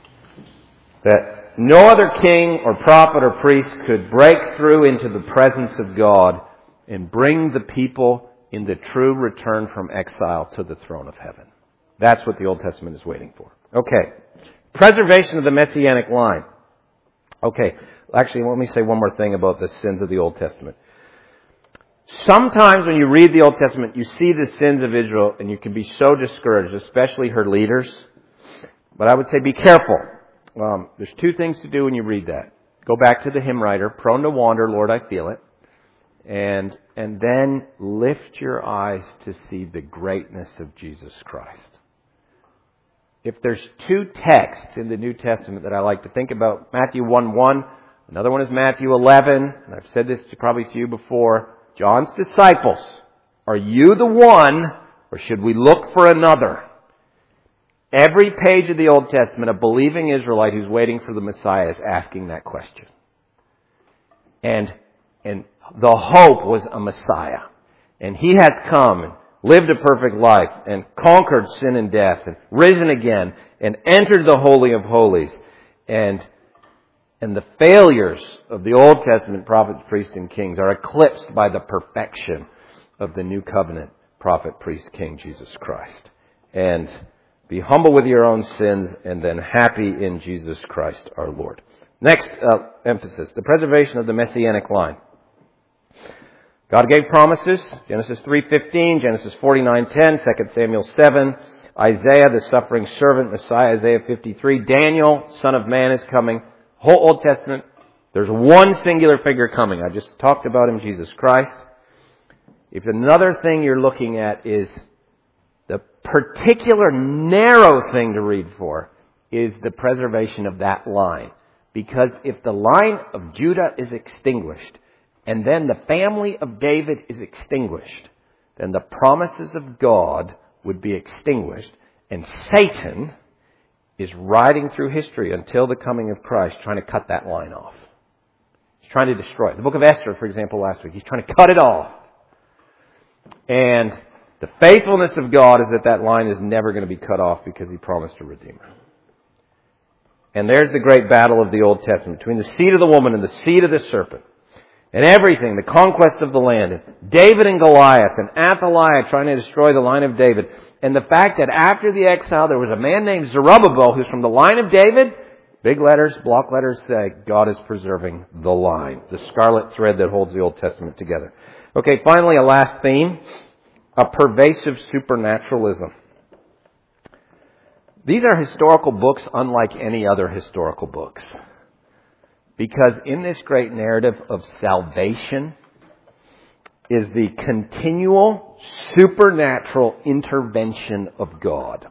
That no other king or prophet or priest could break through into the presence of God and bring the people in the true return from exile to the throne of heaven. That's what the Old Testament is waiting for. Okay. Preservation of the Messianic line. Okay. Actually, let me say one more thing about the sins of the Old Testament. Sometimes when you read the Old Testament, you see the sins of Israel and you can be so discouraged, especially her leaders. But I would say be careful. There's two things to do when you read that. Go back to the hymn writer, prone to wander, Lord, I feel it. And then lift your eyes to see the greatness of Jesus Christ. If there's two texts in the New Testament that I like to think about, Matthew 1:1, another one is Matthew 11, and I've said this probably to you before, John's disciples, are you the one, or should we look for another? Every page of the Old Testament, a believing Israelite who's waiting for the Messiah is asking that question. And the hope was a Messiah. And he has come and lived a perfect life and conquered sin and death and risen again and entered the Holy of Holies. And the failures of the Old Testament prophets, priests, and kings are eclipsed by the perfection of the New Covenant prophet, priest, king, Jesus Christ. And be humble with your own sins and then happy in Jesus Christ our Lord. Next emphasis, the preservation of the Messianic line. God gave promises, Genesis 3:15, Genesis 49:10, 2 Samuel 7, Isaiah, the suffering servant, Messiah, Isaiah 53, Daniel, Son of Man is coming. Whole Old Testament, there's one singular figure coming. I just talked about him, Jesus Christ. If another thing you're looking at is the particular narrow thing to read for is the preservation of that line. Because if the line of Judah is extinguished, and then the family of David is extinguished, then the promises of God would be extinguished, and Satan is riding through history until the coming of Christ, trying to cut that line off. He's trying to destroy it. The book of Esther, for example, last week, he's trying to cut it off. And the faithfulness of God is that line is never going to be cut off because he promised a Redeemer. And there's the great battle of the Old Testament between the seed of the woman and the seed of the serpent. And everything, the conquest of the land, and David and Goliath, and Athaliah trying to destroy the line of David. And the fact that after the exile there was a man named Zerubbabel who's from the line of David, big letters, block letters say, God is preserving the line. The scarlet thread that holds the Old Testament together. Okay, finally, a last theme. A pervasive supernaturalism. These are historical books unlike any other historical books. Because in this great narrative of salvation is the continual supernatural intervention of God.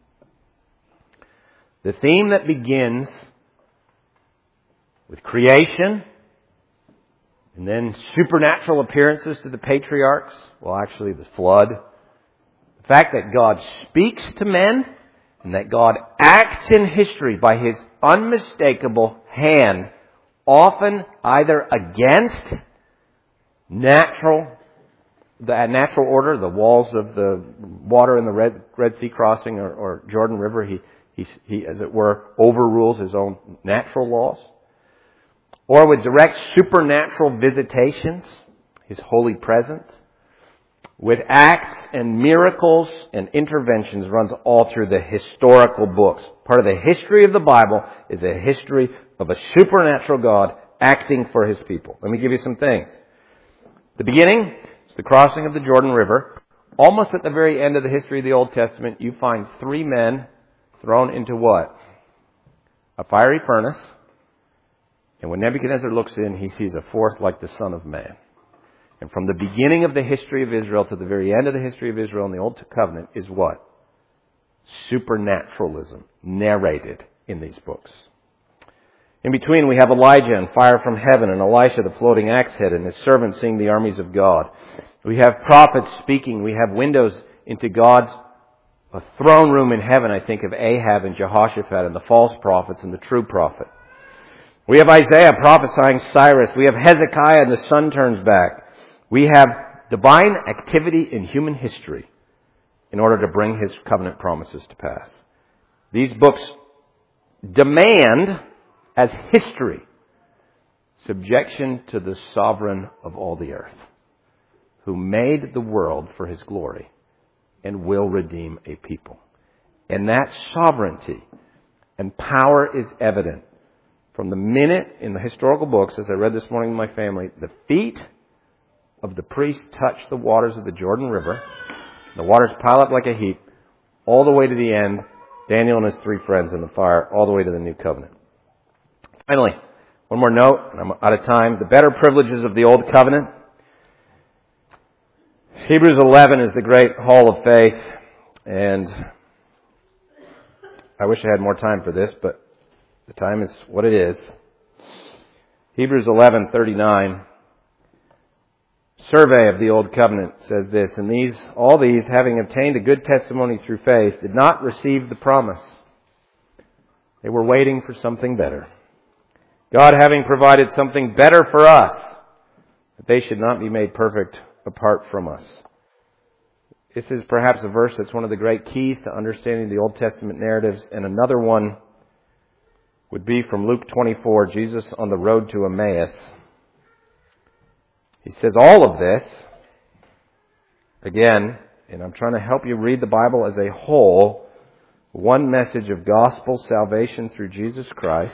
The theme that begins with creation and then supernatural appearances to the patriarchs, well, actually the flood. The fact that God speaks to men and that God acts in history by His unmistakable hand, often either against natural order, the walls of the water in the Red Sea crossing or Jordan River, he, as it were, overrules his own natural laws. Or with direct supernatural visitations, His holy presence. with acts and miracles and interventions, runs all through the historical books. Part of the history of the Bible is a history of a supernatural God acting for His people. Let me give you some things. The beginning is the crossing of the Jordan River. Almost at the very end of the history of the Old Testament, you find 3 men thrown into what? A fiery furnace. And when Nebuchadnezzar looks in, he sees a fourth like the Son of Man. And from the beginning of the history of Israel to the very end of the history of Israel in the Old Covenant is what? Supernaturalism narrated in these books. In between, we have Elijah and fire from heaven, and Elisha, the floating axe head, and his servants seeing the armies of God. We have prophets speaking. We have windows into God's throne room in heaven. I think of Ahab and Jehoshaphat and the false prophets and the true prophet. We have Isaiah prophesying Cyrus. We have Hezekiah and the sun turns back. We have divine activity in human history in order to bring His covenant promises to pass. These books demand, as history, subjection to the sovereign of all the earth, who made the world for His glory and will redeem a people. And that sovereignty and power is evident from the minute in the historical books, as I read this morning with my family, the feet of the priest touch the waters of the Jordan River. The waters pile up like a heap, all the way to the end, Daniel and his 3 friends in the fire, all the way to the new covenant. Finally, one more note, and I'm out of time. The better privileges of the Old Covenant. Hebrews 11 is the great hall of faith, and I wish I had more time for this, but the time is what it is. Hebrews 11:39, survey of the Old Covenant says this, and all these, having obtained a good testimony through faith, did not receive the promise. They were waiting for something better. God having provided something better for us, that they should not be made perfect apart from us. This is perhaps a verse that's one of the great keys to understanding the Old Testament narratives, and another one would be from Luke 24, Jesus on the road to Emmaus. He says all of this, again, and I'm trying to help you read the Bible as a whole, one message of gospel salvation through Jesus Christ.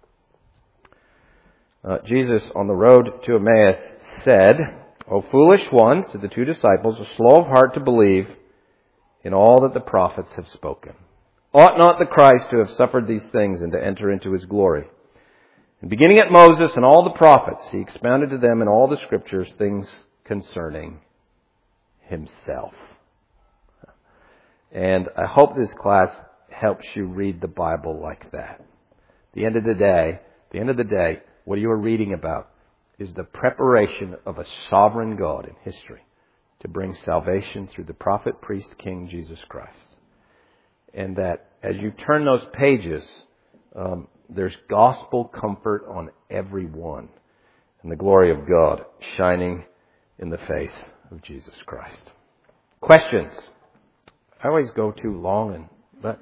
Jesus on the road to Emmaus said, O foolish ones, to the 2 disciples, slow of heart to believe in all that the prophets have spoken. Ought not the Christ to have suffered these things and to enter into His glory? And beginning at Moses and all the prophets, He expounded to them in all the Scriptures things concerning Himself. And I hope this class helps you read the Bible like that. At the end of the day, what you are reading about is the preparation of a sovereign God in history to bring salvation through the prophet, priest, king, Jesus Christ. And that as you turn those pages, there's gospel comfort on every one. And the glory of God shining in the face of Jesus Christ. Questions? I always go too long, but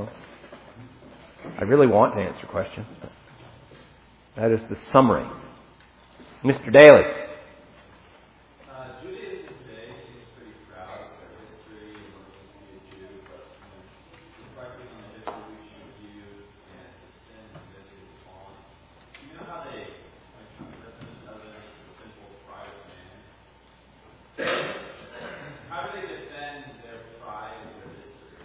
I really want to answer questions. But that is the summary. Mr. Daly. Judaism today seems pretty proud of their history and what it means to be a Jew, but reflecting on the history we should view and the sin and misery of fallen. Do you know how they represent others as a simple private man? How do they defend their pride and their history?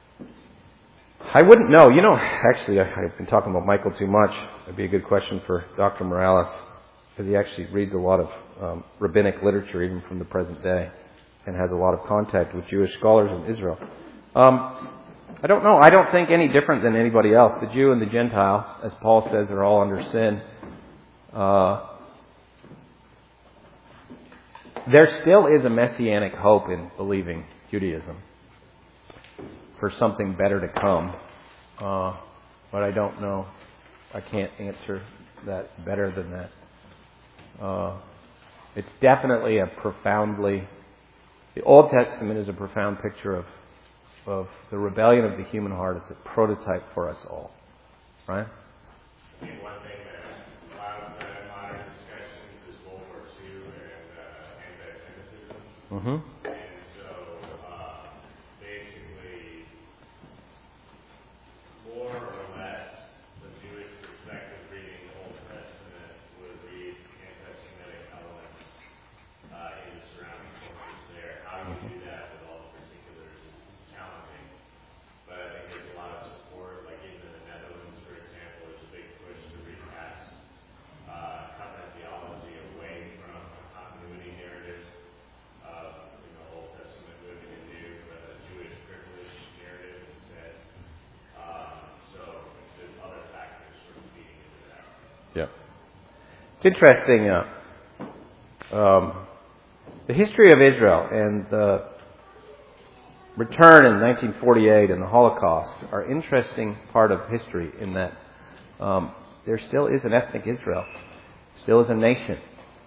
I wouldn't know. Actually, I've been talking about Michael too much. It'd be a good question for Dr. Morales, because he actually reads a lot of rabbinic literature, even from the present day, and has a lot of contact with Jewish scholars in Israel. I don't know. I don't think any different than anybody else. The Jew and the Gentile, as Paul says, are all under sin. There still is a messianic hope in believing Judaism for something better to come. But I don't know. I can't answer that better than that. It's definitely the Old Testament is a profound picture of the rebellion of the human heart. It's a prototype for us all. Right? I think one thing that clouds modern discussions is World War II and anti-Semitism. Mm-hmm. And so, basically, more or less, the Jewish perspective reading the Old Testament would read anti-Semitic elements in the surrounding cultures there. How do you do that with all the particulars is challenging. But I think there's a lot of support, like even in the Netherlands, for example, there's a big push to recast covenant theology away from a continuity narrative of Old Testament living and new, but a Jewish privilege narrative instead. So there's other factors sort of feeding into that. Yeah. It's interesting. The history of Israel and the return in 1948 and the Holocaust are interesting part of history in that there still is an ethnic Israel, still is a nation.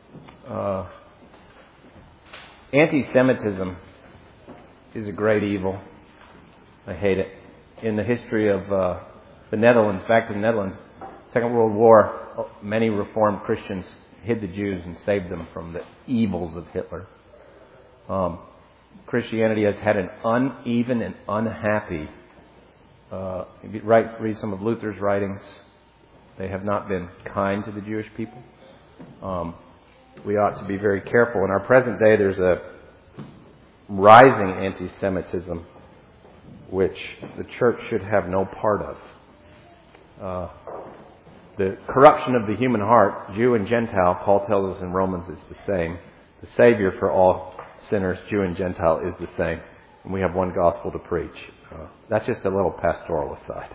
Anti-Semitism is a great evil. I hate it. In the history of the Netherlands, back to the Netherlands, Second World War, many Reformed Christians hid the Jews and saved them from the evils of Hitler. Christianity has had an uneven and unhappy. If you read some of Luther's writings, they have not been kind to the Jewish people. We ought to be very careful. In our present day, there's a rising anti-Semitism which the church should have no part of. The corruption of the human heart, Jew and Gentile, Paul tells us in Romans, is the same. The Savior for all sinners, Jew and Gentile, is the same. And we have one gospel to preach. That's just a little pastoral aside.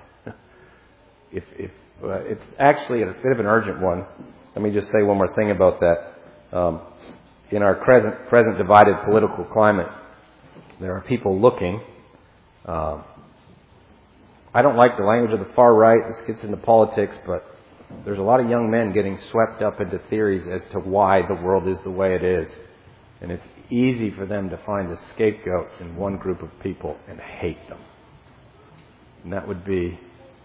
It's actually a bit of an urgent one. Let me just say one more thing about that. In our present divided political climate, there are people looking. I don't like the language of the far right. This gets into politics, but there's a lot of young men getting swept up into theories as to why the world is the way it is. And it's easy for them to find a scapegoat in one group of people and hate them. And that would be...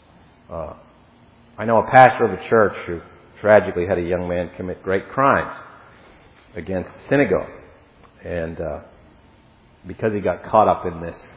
I know a pastor of a church who tragically had a young man commit great crimes against the synagogue. And because he got caught up in this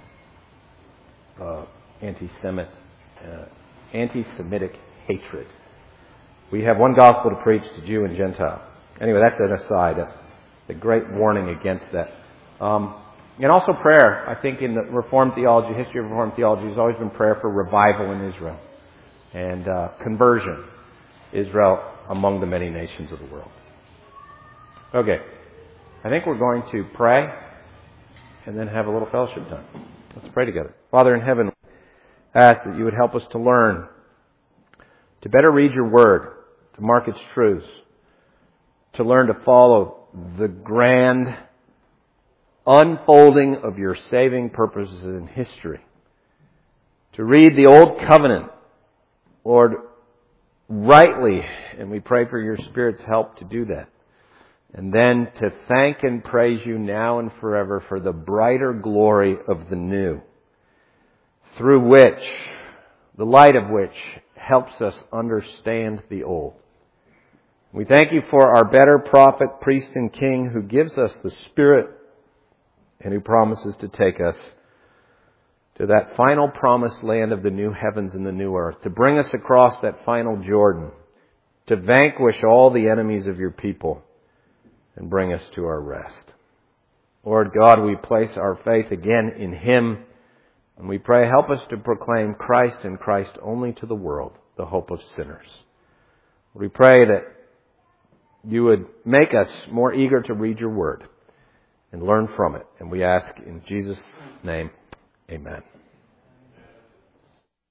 anti-Semitic hatred. We have one gospel to preach to Jew and Gentile. Anyway, that's an aside. A great warning against that. And also prayer. I think in the Reformed theology, history of Reformed theology, has always been prayer for revival in Israel. And conversion. Israel among the many nations of the world. Okay. I think we're going to pray and then have a little fellowship time. Let's pray together. Father in heaven, I ask that you would help us to learn to better read your word, to mark its truths, to learn to follow the grand unfolding of your saving purposes in history. To read the Old Covenant, Lord, rightly, and we pray for your Spirit's help to do that. And then to thank and praise you now and forever for the brighter glory of the new, through which, the light of which helps us understand the old. We thank you for our better prophet, priest, and king who gives us the Spirit and who promises to take us to that final promised land of the new heavens and the new earth, to bring us across that final Jordan, to vanquish all the enemies of your people and bring us to our rest. Lord God, we place our faith again in Him, and we pray, help us to proclaim Christ and Christ only to the world, the hope of sinners. We pray that you would make us more eager to read your word and learn from it. And we ask in Jesus' name, amen.